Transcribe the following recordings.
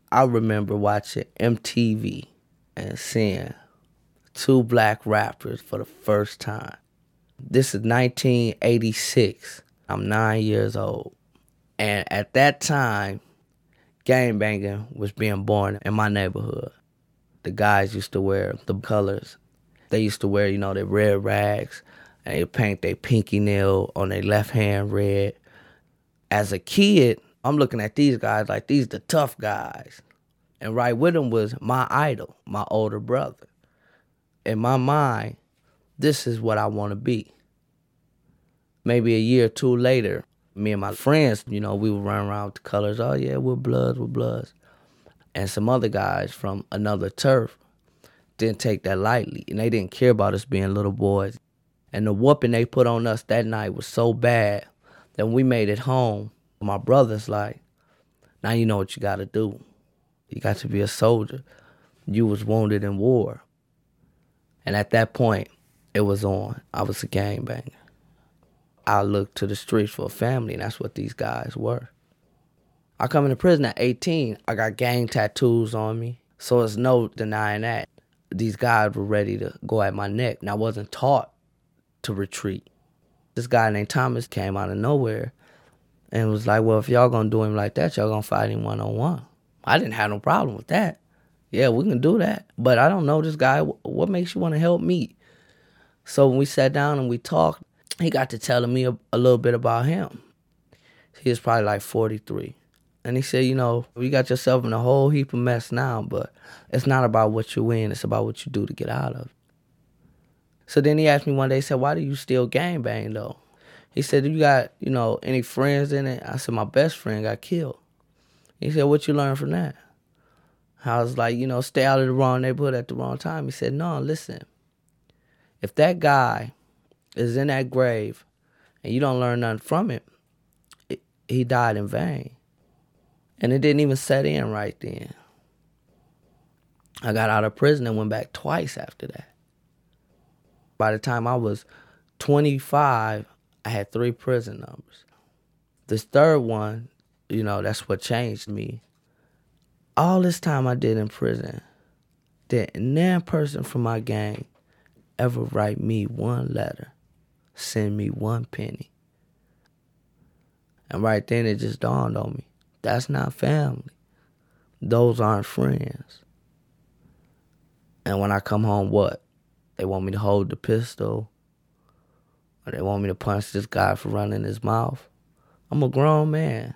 I remember watching MTV and seeing two black rappers for the first time. This is 1986. I'm 9 years old. And at that time, gangbanging was being born in my neighborhood. The guys used to wear the colors. They used to wear, their red rags, and they paint their pinky nail on their left hand red. As a kid, I'm looking at these guys like these the tough guys. And right with them was my idol, my older brother. In my mind, this is what I want to be. Maybe a year or two later, me and my friends, we would run around with the colors. Oh yeah, we're Bloods. And some other guys from another turf didn't take that lightly, and they didn't care about us being little boys. And the whooping they put on us that night was so bad that when we made it home, my brother's like, now you know what you got to do. You got to be a soldier. You was wounded in war. And at that point, it was on. I was a gangbanger. I looked to the streets for a family, and that's what these guys were. I come into prison at 18. I got gang tattoos on me, so there's no denying that. These guys were ready to go at my neck, and I wasn't taught to retreat. This guy named Thomas came out of nowhere and was like, well, if y'all gonna do him like that, y'all gonna fight him one-on-one. I didn't have no problem with that. Yeah, we can do that. But I don't know this guy. What makes you want to help me? So when we sat down and we talked, he got to telling me a little bit about him. He was probably like 43. And he said, you got yourself in a whole heap of mess now, but it's not about what you win, it's about what you do to get out of it. So then he asked me one day, he said, why do you still gangbang though? He said, do you got, any friends in it? I said, my best friend got killed. He said, what you learn from that? I was like, stay out of the wrong neighborhood at the wrong time. He said, no, listen, if that guy is in that grave and you don't learn nothing from it, he died in vain. And it didn't even set in right then. I got out of prison and went back twice after that. By the time I was 25, I had 3 prison numbers. This third one, that's what changed me. All this time I did in prison, didn't no person from my gang ever write me one letter, send me one penny. And right then it just dawned on me, that's not family. Those aren't friends. And when I come home, what? They want me to hold the pistol, or they want me to punch this guy for running his mouth. I'm a grown man.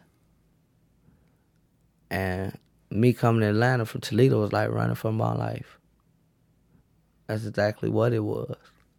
And me coming to Atlanta from Toledo was like running for my life. That's exactly what it was.